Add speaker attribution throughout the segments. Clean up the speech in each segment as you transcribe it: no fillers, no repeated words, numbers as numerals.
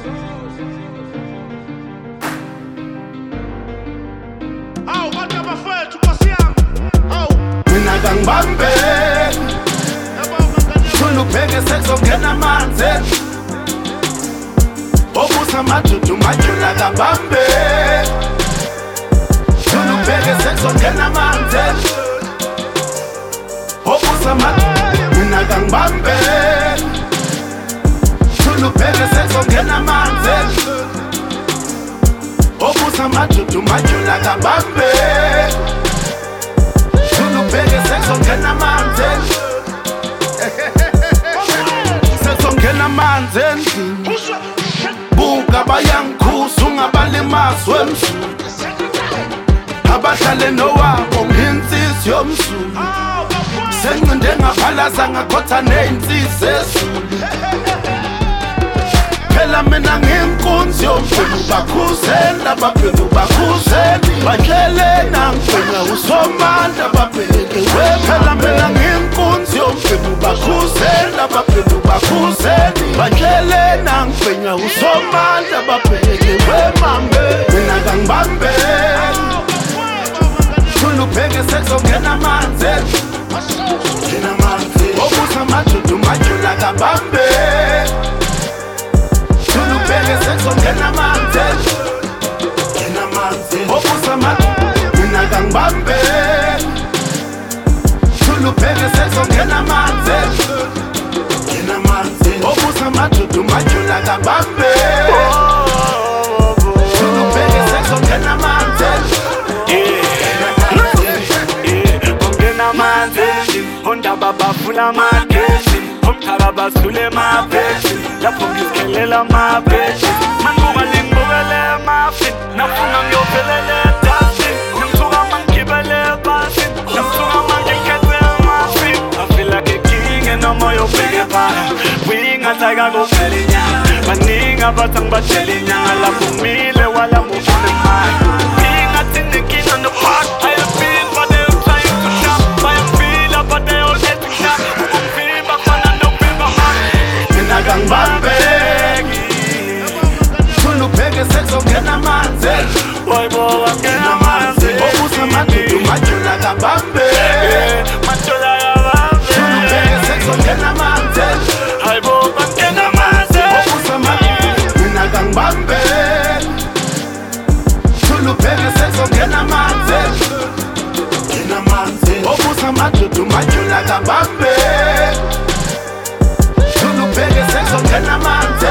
Speaker 1: Mina kangibambe Thulupheke sekuzongena amanzi Obusa madudu majula kabambe Thulupheke sekuzongena amanzi Obusa madudu Mina kangibambe Thulupheke sekuzongena amanzi Obusa madudu majula kabambe Thulupheke sekuzongena amanzi Sekuzongena amanzi endlini Buka bayangikhuza ungabalimazwe emzulu Abahlale nowabo nginsisi yomzulu Senqinde ngaphalaza ngakhotha ney'nsisi ezulu Phela mina ngiyinkunzi yomfunu bakhuzeni Ababheki bakhuzeni Bandlele nangibheka usomandla ababheki Phela mina ngiyinkunzi yomfunu bakhuzeni Ababheki bakhuzeni Bandlele nangibheka usomandla ababheki Mambe mina kangibambe Thulupheke sekuzongena amanzi Obusa madudu majula kabambe Thulupheke sekuzongena amanzi Obusa madudu mina kangibambe Thulupheke sekuzongena amanzi Obusa madudu majula kabambe Thulupheke sekuzongena amanzi Kongena amanzi Ondaba bafuna amagesi Omthaka basule mabhesi Lapho ngizikhelela amabhesi Manguba lingibukele emafini Nafuna ngiyophelele edustin Ngimthuka mangigibele ebhasini Ngimthuka mangikhethe emafini I feel like a king and umoya ubheke phana Wingathi ayikakuphela inyanga Baningi abathi angibatshela inyanga Lapho ngimile wala mufuna imali Ingathi nginenkinga nobhaka I have been but they are trying to stop I am feel up but they all get to stop Ukungivimba kufana nokuvimba mani Mina kangibambeki Thulupheke sekuzongena amanzi Wayibo wangena amanzi Obusa madudu majula kabambe Majula kabambe Thulupheke sekuzongena amanzi Hayibo bangena amanzi Obusa madudu Mina kangibambeki Thulupheke sekuzongena amanzi Obusa madudu majula kabambe Thulupheke sekuzongena amanzi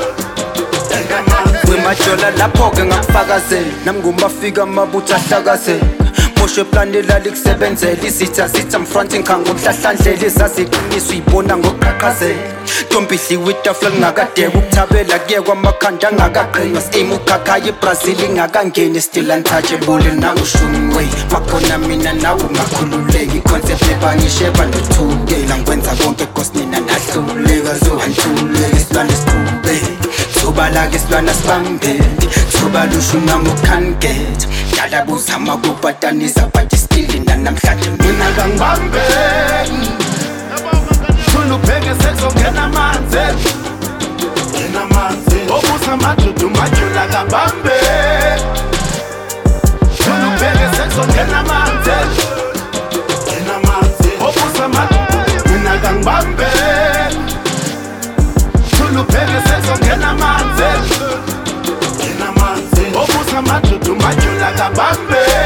Speaker 2: Majola lapho-ke ngakufakazela Nami ngumafika amabutha ahlakazela Moshe planela likusebenzela Izitha zitha mfronting khangomhlahlandlela Ezaziqiniswa uyibona ngokuqhaqhazela Ntombidliwe itafula lingakadeka ukuthabela Kuye kwamakhanda angakaqinwa Aim ukhakhaya eBrazil ingakangeni Still untouchable nangushumi way Makhona mina nawe ungakhululeki I-concept ebangisheba ndothukela Ngikwenza konke cause nina nahluleka So antuleka isilwane sikhube Sobala-ke isilwana sibambele Sobalushu nami ukhanget Dala buzama kubatanisa But still namhlanje
Speaker 1: Mina kangibambeki Thulupheke sekuzongena amanzi Obusa madudu majula kabambe Thulupheke sekuzongena amanzi Obusa madudu mina kangibambeki Thulupheke sekuzongena amanzi Obusa madudu majula kabambe